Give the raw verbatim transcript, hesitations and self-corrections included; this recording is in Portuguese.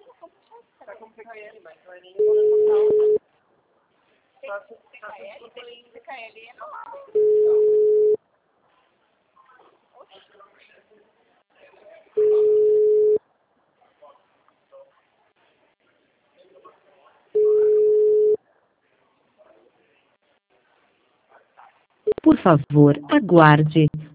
Tá com P K L, mas não é nem total. P K L? P K L é normal. Por favor, aguarde.